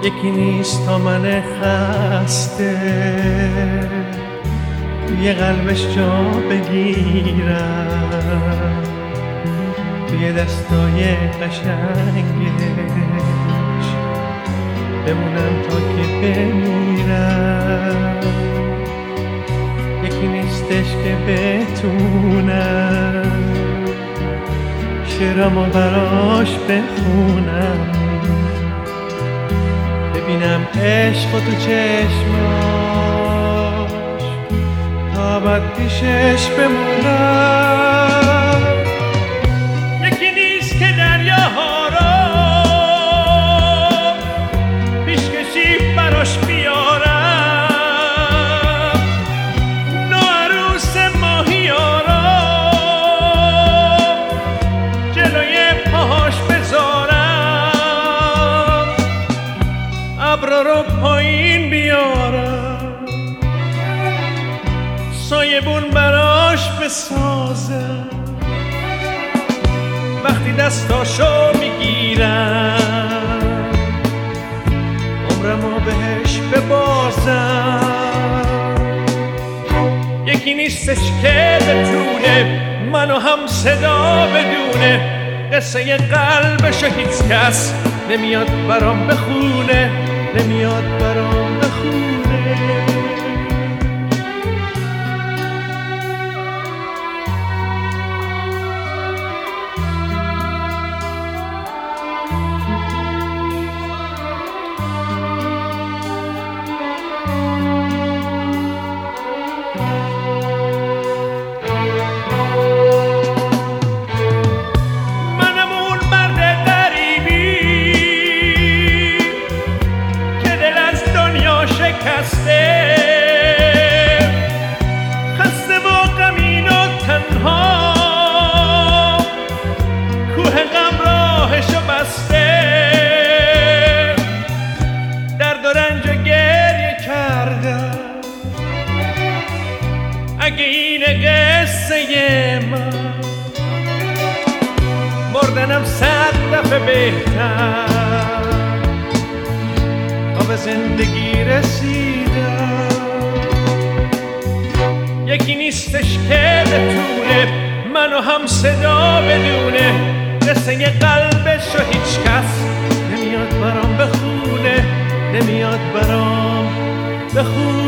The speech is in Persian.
یکی نیست تا من خسته توی قلبش جا بگیرم، توی دستای قشنگش بمونم تا که بمیرم. یکی نیستش که بتونم شعرامو براش بخونم، ببینم عشق و تو چشماش تا ابد پیشش بمونم. یکی نیست که دریاها رو پیشکشی براش بیارم، نوعروس ماهیا رو جلوی پاهاش بذارم، ابرا رو پایین بیارم، سایبون براش بسازم. وقتی دستاشو میگیرم عمرمو بهش ببازم. یکی نیستش که بتونه منو هم صدا بدونه، قصه قلبشو هیچ کس نمیاد برام بخونه، نمیاد برام بخونه. خسته و غمین و تنها، کوه غم راهشو بسته، درد و رنج و گریه کردم. اگه اینه قصه من، مردنم 100 دفعه بهتر تا به زندگی رسیدم. یکی نیستش که بتونه منو هم صدا بدونه، قصه قلبشو هیچ کس نمیاد برام بخونه، نمیاد برام بخونه.